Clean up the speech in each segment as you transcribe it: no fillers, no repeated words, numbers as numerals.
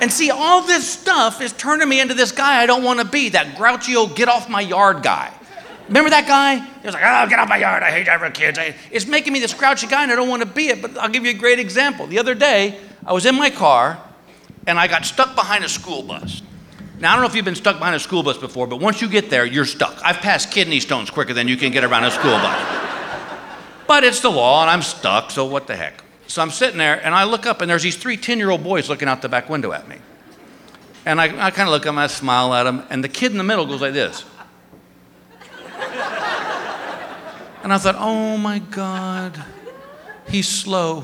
And see, all this stuff is turning me into this guy I don't want to be, that grouchy old get off my yard guy. Remember that guy? He was like, oh, get off my yard, I hate having kids. It's making me this grouchy guy and I don't want to be it, but I'll give you a great example. The other day, I was in my car and I got stuck behind a school bus. Now, I don't know if you've been stuck behind a school bus before, but once you get there, you're stuck. I've passed kidney stones quicker than you can get around a school bus. But it's the law and I'm stuck, so what the heck? So I'm sitting there and I look up and there's these 3 10-year-old boys looking out the back window at me. And I kind of look at them, I smile at them, and the kid in the middle goes like this. And I thought, oh my God, he's slow.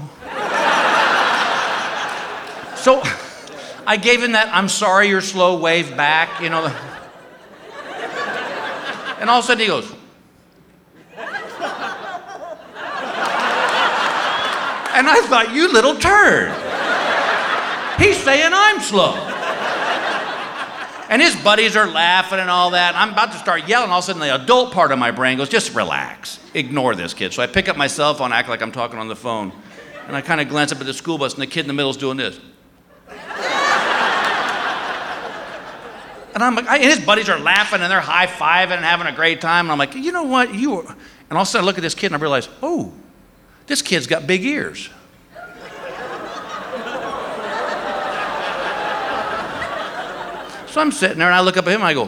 So I gave him that I'm sorry you're slow wave back, you know. And all of a sudden he goes. And I thought, you little turd. He's saying I'm slow. And his buddies are laughing and all that. I'm about to start yelling. All of a sudden, the adult part of my brain goes, just relax. Ignore this kid. So I pick up my cell phone, act like I'm talking on the phone. And I kind of glance up at the school bus, and the kid in the middle is doing this. And I'm like, and his buddies are laughing, and they're high-fiving and having a great time. And I'm like, you know what? And all of a sudden, I look at this kid, and I realize, oh, this kid's got big ears. So I'm sitting there and I look up at him and I go.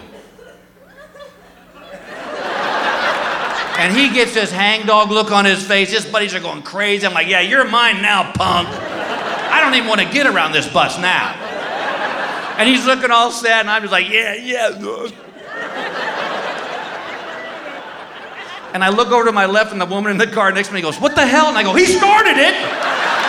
And he gets this hangdog look on his face. His buddies are going crazy. I'm like, yeah, you're mine now, punk. I don't even want to get around this bus now. And he's looking all sad and I'm just like, yeah. And I look over to my left and the woman in the car next to me goes, what the hell? And I go, he started it.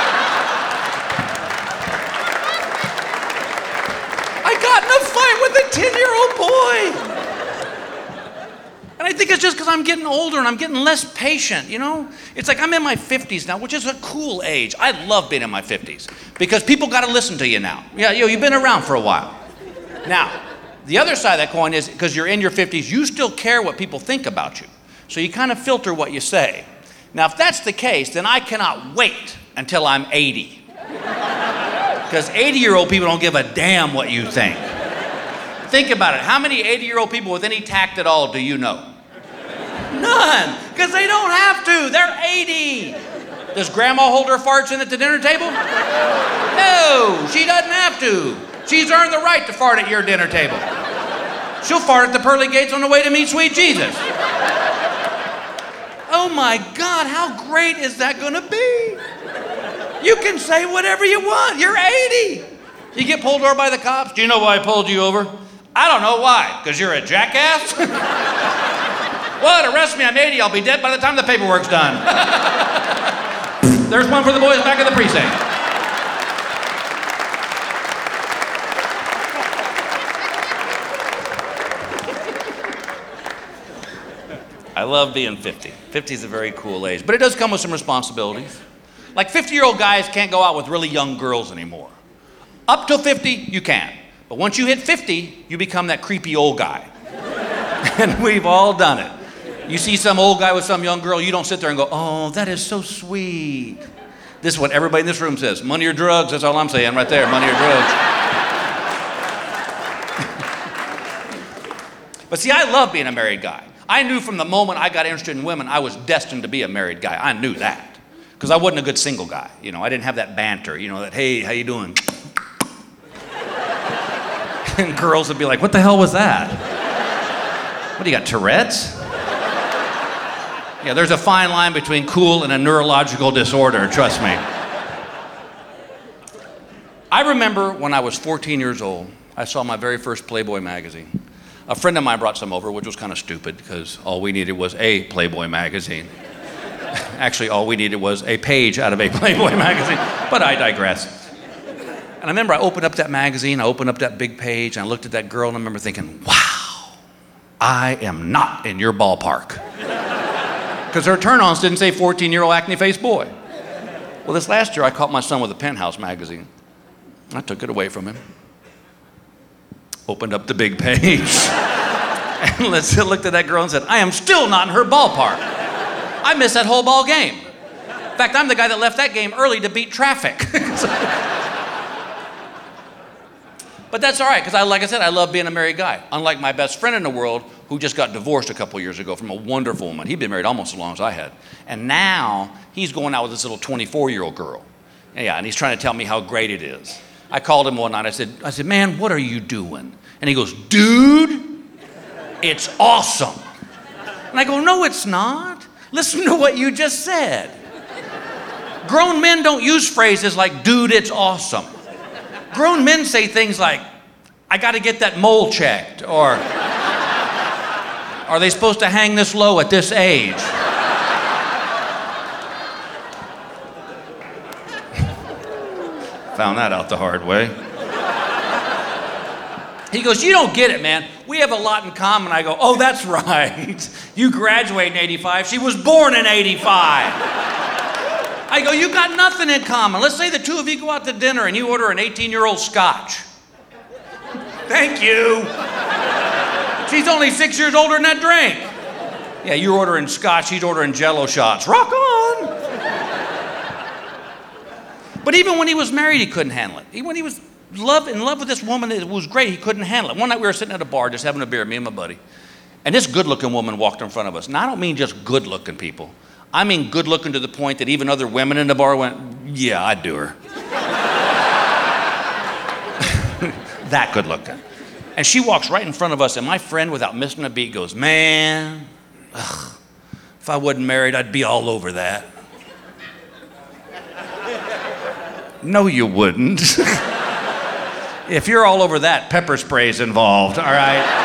With a 10-year-old boy. And I think it's just because I'm getting older and I'm getting less patient, you know? It's like I'm in my 50s now, which is a cool age. I love being in my 50s because people got to listen to you now. Yeah, you've been around for a while. Now, the other side of that coin is because you're in your 50s, you still care what people think about you. So you kind of filter what you say. Now, if that's the case, then I cannot wait until I'm 80. Because 80-year-old people don't give a damn what you think. Think about it. How many 80-year-old people with any tact at all do you know? None. Because they don't have to. They're 80. Does grandma hold her farts in at the dinner table? No, she doesn't have to. She's earned the right to fart at your dinner table. She'll fart at the pearly gates on the way to meet sweet Jesus. Oh my God, how great is that going to be? You can say whatever you want. You're 80. You get pulled over by the cops. Do you know why I pulled you over? I don't know why. Because you're a jackass? What? Arrest me. I'm 80. I'll be dead by the time the paperwork's done. There's one for the boys back at the precinct. I love being 50. 50 is a very cool age. But it does come with some responsibilities. Like 50-year-old guys can't go out with really young girls anymore. Up till 50, you can. But once you hit 50, you become that creepy old guy. And we've all done it. You see some old guy with some young girl, you don't sit there and go, oh, that is so sweet. This is what everybody in this room says. Money or drugs, that's all I'm saying right there, money or drugs. But see, I love being a married guy. I knew from the moment I got interested in women, I was destined to be a married guy. I knew that. Because I wasn't a good single guy. You know, I didn't have that banter, you know, that, hey, how you doing? And girls would be like, what the hell was that? What do you got, Tourette's? Yeah, there's a fine line between cool and a neurological disorder, trust me. I remember when I was 14 years old, I saw my very first Playboy magazine. A friend of mine brought some over, which was kind of stupid because all we needed was a Playboy magazine. Actually, all we needed was a page out of a Playboy magazine, but I digress. And I remember I opened up that magazine, I opened up that big page, and I looked at that girl, and I remember thinking, wow, I am not in your ballpark. Because her turn-ons didn't say 14-year-old acne-faced boy. Well, this last year, I caught my son with a Penthouse magazine. I took it away from him. Opened up the big page. And looked at that girl and said, I am still not in her ballpark. I missed that whole ball game. In fact, I'm the guy that left that game early to beat traffic. But that's all right, because like I said, I love being a married guy. Unlike my best friend in the world, who just got divorced a couple years ago from a wonderful woman. He'd been married almost as long as I had. And now he's going out with this little 24-year-old girl. Yeah, and he's trying to tell me how great it is. I called him one night. I said, man, what are you doing? And he goes, dude, it's awesome. And I go, no, it's not. Listen to what you just said. Grown men don't use phrases like, dude, it's awesome. Grown men say things like, I got to get that mole checked, or are they supposed to hang this low at this age? Found that out the hard way. He goes, you don't get it, man. We have a lot in common. I go, oh, that's right. You graduated in 85. She was born in 85. I go, you got nothing in common. Let's say the two of you go out to dinner and you order an 18-year-old scotch. Thank you. She's only 6 years older than that drink. Yeah, you're ordering scotch, she's ordering Jell-O shots. Rock on. But even when he was married, he couldn't handle it. When he was in love with this woman, it was great. He couldn't handle it. One night we were sitting at a bar just having a beer, me and my buddy. And this good-looking woman walked in front of us. And I don't mean just good-looking people. I mean good-looking to the point that even other women in the bar went, yeah, I'd do her. That good-looking. And she walks right in front of us, and my friend, without missing a beat, goes, man, if I wasn't married, I'd be all over that. No, you wouldn't. If you're all over that, pepper spray's involved, all right?